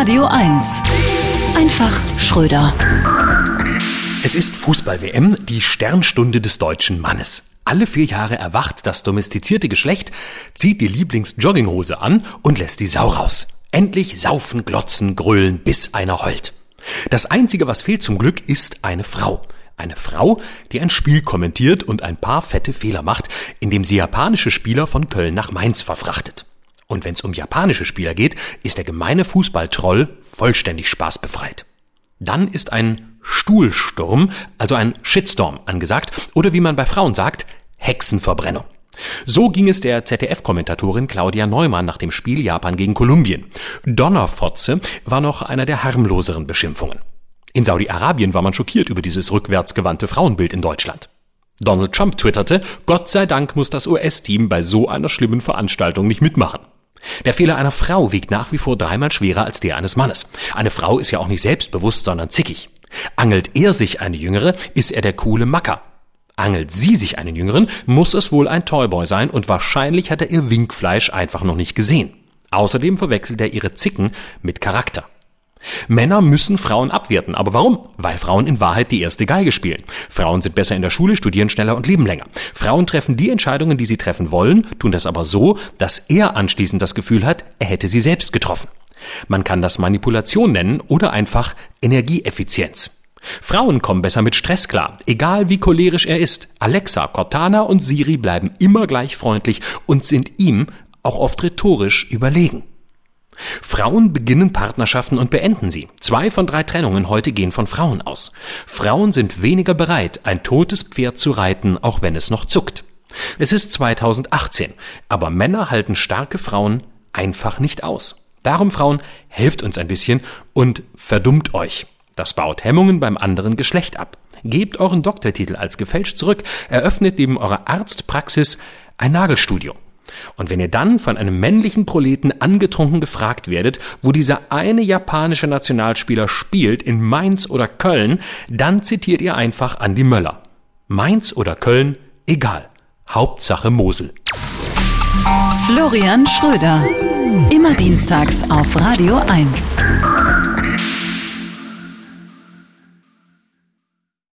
Radio 1. Einfach Schröder. Es ist Fußball-WM, die Sternstunde des deutschen Mannes. Alle 4 Jahre erwacht das domestizierte Geschlecht, zieht die Lieblings-Jogginghose an und lässt die Sau raus. Endlich saufen, glotzen, grölen, bis einer heult. Das Einzige, was fehlt zum Glück, ist eine Frau. Eine Frau, die ein Spiel kommentiert und ein paar fette Fehler macht, indem sie japanische Spieler von Köln nach Mainz verfrachtet. Und wenn es um japanische Spieler geht, ist der gemeine Fußballtroll vollständig spaßbefreit. Dann ist ein Stuhlsturm, also ein Shitstorm angesagt, oder wie man bei Frauen sagt, Hexenverbrennung. So ging es der ZDF-Kommentatorin Claudia Neumann nach dem Spiel Japan gegen Kolumbien. Donnerfotze war noch einer der harmloseren Beschimpfungen. In Saudi-Arabien war man schockiert über dieses rückwärtsgewandte Frauenbild in Deutschland. Donald Trump twitterte, Gott sei Dank muss das US-Team bei so einer schlimmen Veranstaltung nicht mitmachen. Der Fehler einer Frau wiegt nach wie vor 3-mal schwerer als der eines Mannes. Eine Frau ist ja auch nicht selbstbewusst, sondern zickig. Angelt er sich eine Jüngere, ist er der coole Macker. Angelt sie sich einen Jüngeren, muss es wohl ein Toyboy sein und wahrscheinlich hat er ihr Winkfleisch einfach noch nicht gesehen. Außerdem verwechselt er ihre Zicken mit Charakter. Männer müssen Frauen abwerten. Aber warum? Weil Frauen in Wahrheit die erste Geige spielen. Frauen sind besser in der Schule, studieren schneller und leben länger. Frauen treffen die Entscheidungen, die sie treffen wollen, tun das aber so, dass er anschließend das Gefühl hat, er hätte sie selbst getroffen. Man kann das Manipulation nennen oder einfach Energieeffizienz. Frauen kommen besser mit Stress klar, egal wie cholerisch er ist. Alexa, Cortana und Siri bleiben immer gleich freundlich und sind ihm auch oft rhetorisch überlegen. Frauen beginnen Partnerschaften und beenden sie. 2 von 3 Trennungen heute gehen von Frauen aus. Frauen sind weniger bereit, ein totes Pferd zu reiten, auch wenn es noch zuckt. Es ist 2018, aber Männer halten starke Frauen einfach nicht aus. Darum, Frauen, helft uns ein bisschen und verdummt euch. Das baut Hemmungen beim anderen Geschlecht ab. Gebt euren Doktortitel als gefälscht zurück, eröffnet neben eurer Arztpraxis ein Nagelstudio. Und wenn ihr dann von einem männlichen Proleten angetrunken gefragt werdet, wo dieser eine japanische Nationalspieler spielt, in Mainz oder Köln, dann zitiert ihr einfach Andi Möller. Mainz oder Köln, egal. Hauptsache Mosel. Florian Schröder. Immer dienstags auf Radio 1.